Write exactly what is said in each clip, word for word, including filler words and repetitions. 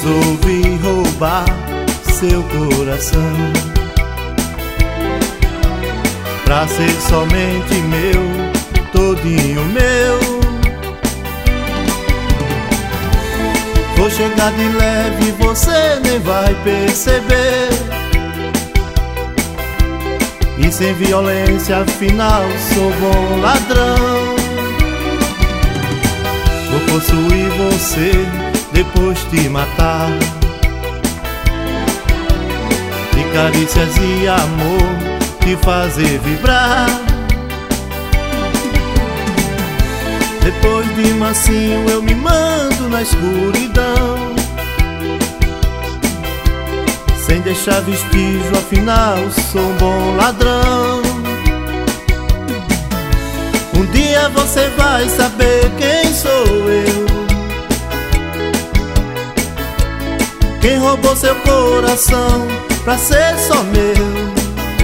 Resolvi roubar seu coração pra ser somente meu, todinho meu. Vou chegar de leve, você nem vai perceber, e sem violência, afinal sou bom ladrão. Vou possuir você, depois te matar, de carícias e amor te fazer vibrar. Depois de mansinho eu me mando na escuridão, sem deixar vestígio, afinal sou um bom ladrão. Um dia você vai saber quem sou eu, quem roubou seu coração pra ser só meu.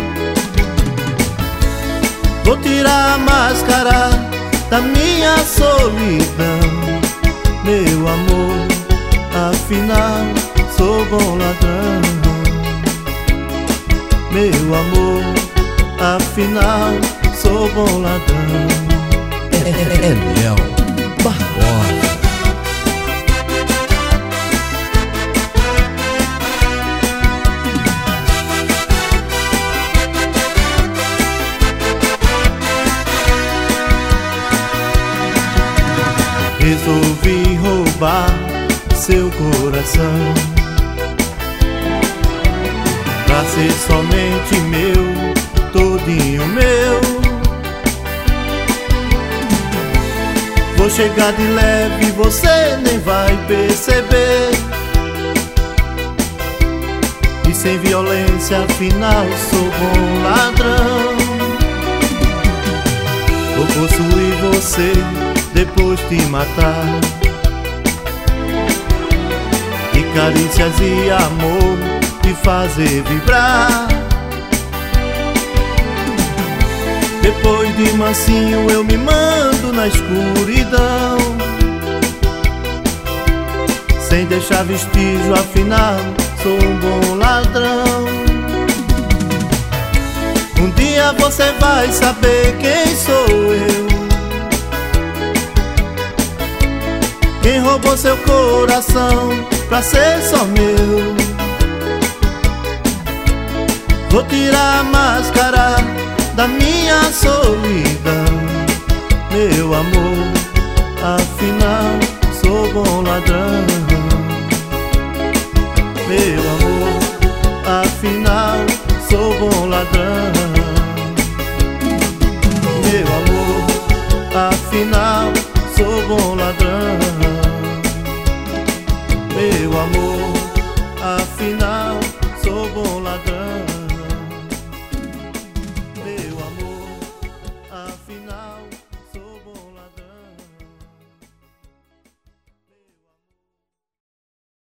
Vou tirar a máscara da minha solidão, meu amor, afinal sou bom ladrão. Meu amor, afinal sou bom ladrão. É, é, é Léo Barbosa. Resolvi roubar seu coração pra ser somente meu, todinho meu. Vou chegar de leve, você nem vai perceber, e sem violência, afinal sou bom ladrão. Vou possuir você, depois te matar, e carícias e amor te fazer vibrar. Depois de mansinho eu me mando na escuridão, sem deixar vestígio, afinal sou um bom ladrão. Um dia você vai saber quem sou eu, quem roubou seu coração pra ser só meu. Vou tirar a máscara da minha solidão, meu amor, afinal sou bom ladrão. Meu amor, afinal sou bom ladrão. Meu amor, afinal sou bom ladrão. Meu amor, afinal sou bom ladrão.